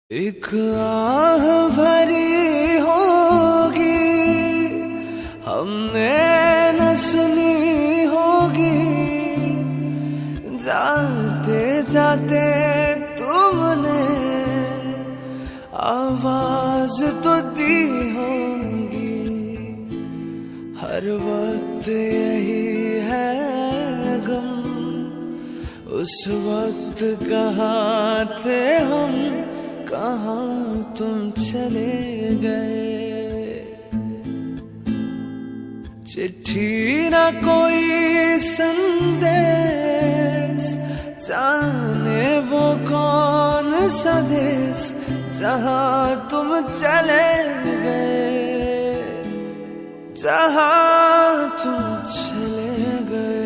एक आह भरी होगी हमने न सुनी होगी, जाते जाते तुमने आवाज तो दी होगी। हर वक्त यही है गम, उस वक्त कहाँ थे हम, कहाँ तुम चले गए। चिट्ठी ना कोई संदेश, जाने वो कौन सा देश जहाँ तुम चले गए, जहाँ तुम चले गए।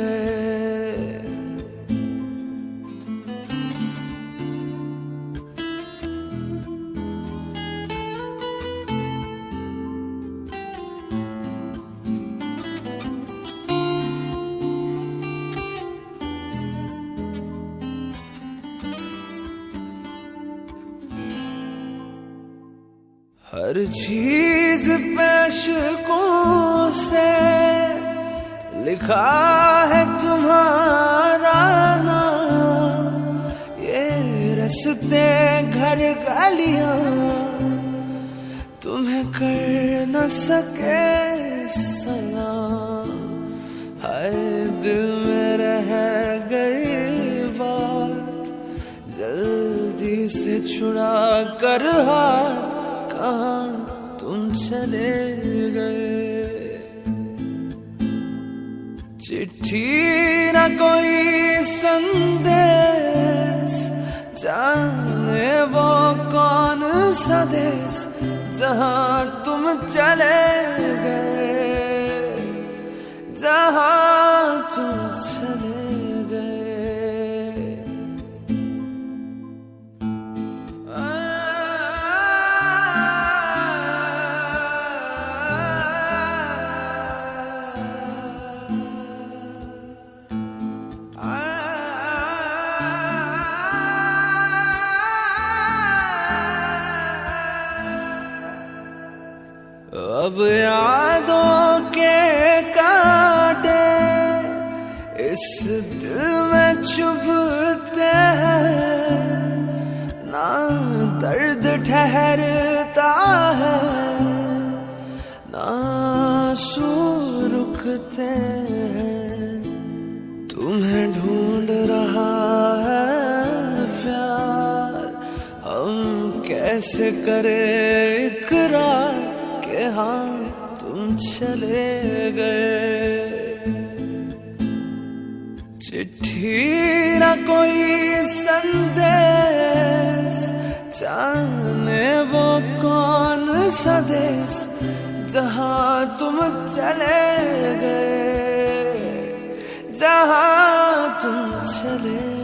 हर चीज पैशकों से लिखा है तुम्हारा नाम, ये रस्ते घर गलियां तुम्हें कर न सके सलाम। हाय दिल में रह गई बात, जल्दी से छुड़ा कर हाथ, कहाँ तुम चले गए। चिट्ठी ना कोई संदेश, जाने वो कौन सा देश जहाँ तुम चले गए, जहाँ तुम चले गए। अब यादों के कांटे इस दिल में चुभते हैं, ना दर्द ठहरता है, ना आंसू रुकते हैं। तुम्हें ढूंढ रहा है प्यार, हम कैसे करें इकरार कि हाँ तुम चले गए। चिट्ठी ना कोई संदेश, जाने वो कौन सा देश जहाँ तुम चले गए, जहाँ तुम चले